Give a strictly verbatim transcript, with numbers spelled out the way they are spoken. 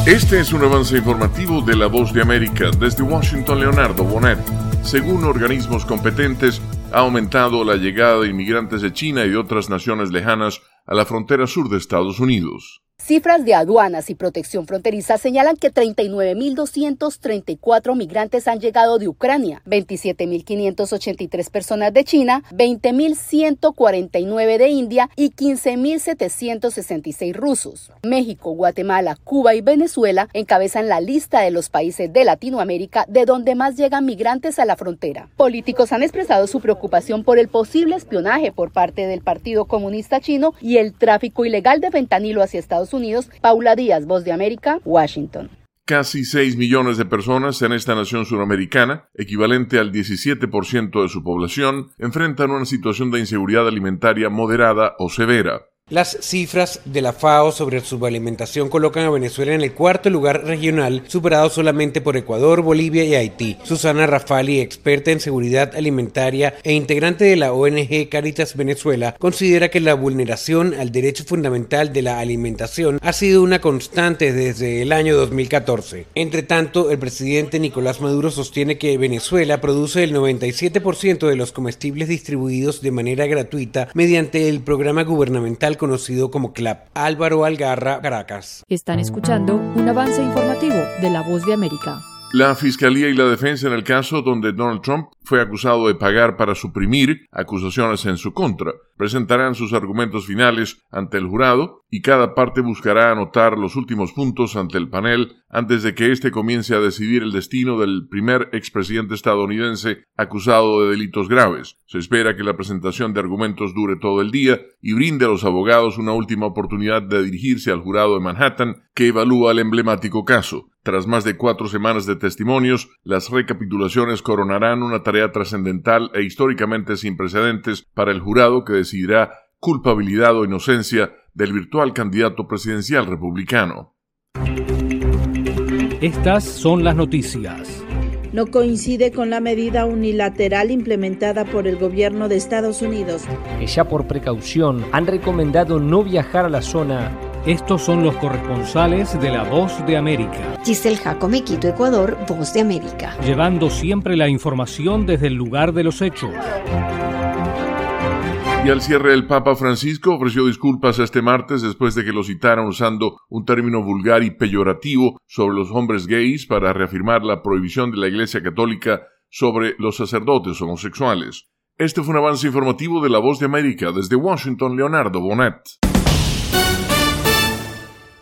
Este es un avance informativo de La Voz de América. Desde Washington, Leonardo Bonet. Según organismos competentes, ha aumentado la llegada de inmigrantes de China y de otras naciones lejanas a la frontera sur de Estados Unidos. Cifras de aduanas y protección fronteriza señalan que treinta y nueve mil doscientos treinta y cuatro migrantes han llegado de Ucrania, veintisiete mil quinientas ochenta y tres personas de China, veinte mil ciento cuarenta y nueve de India y quince mil setecientos sesenta y seis rusos. México, Guatemala, Cuba y Venezuela encabezan la lista de los países de Latinoamérica de donde más llegan migrantes a la frontera. Políticos han expresado su preocupación por el posible espionaje por parte del Partido Comunista Chino y el tráfico ilegal de fentanilo hacia Estados Unidos. Paula Díaz, Voz de América, Washington. Casi seis millones de personas en esta nación suramericana, equivalente al diecisiete por ciento de su población, enfrentan una situación de inseguridad alimentaria moderada o severa. Las cifras de la FAO sobre subalimentación colocan a Venezuela en el cuarto lugar regional, superado solamente por Ecuador, Bolivia y Haití. Susana Rafali, experta en seguridad alimentaria e integrante de la O N G Cáritas Venezuela, considera que la vulneración al derecho fundamental de la alimentación ha sido una constante desde el año dos mil catorce. Entre tanto, el presidente Nicolás Maduro sostiene que Venezuela produce el noventa y siete por ciento de los comestibles distribuidos de manera gratuita mediante el programa gubernamental conocido como CLAP. Álvaro Algarra, Caracas. Están escuchando un avance informativo de La Voz de América. La Fiscalía y la Defensa en el caso donde Donald Trump fue acusado de pagar para suprimir acusaciones en su contra presentarán sus argumentos finales ante el jurado y cada parte buscará anotar los últimos puntos ante el panel antes de que éste comience a decidir el destino del primer expresidente estadounidense acusado de delitos graves. Se espera que la presentación de argumentos dure todo el día y brinde a los abogados una última oportunidad de dirigirse al jurado de Manhattan que evalúa el emblemático caso. Tras más de cuatro semanas de testimonios, las recapitulaciones coronarán una tarea trascendental e históricamente sin precedentes para el jurado que decidirá culpabilidad o inocencia del virtual candidato presidencial republicano. Estas son las noticias. No coincide con la medida unilateral implementada por el gobierno de Estados Unidos. Que ya por precaución han recomendado no viajar a la zona. Estos son los corresponsales de La Voz de América. Giselle Jacome, Quito, Ecuador, Voz de América. Llevando siempre la información desde el lugar de los hechos. Y al cierre, el Papa Francisco ofreció disculpas este martes después de que lo citaran usando un término vulgar y peyorativo sobre los hombres gays para reafirmar la prohibición de la Iglesia Católica sobre los sacerdotes homosexuales. Este fue un avance informativo de La Voz de América. Desde Washington, Leonardo Bonet.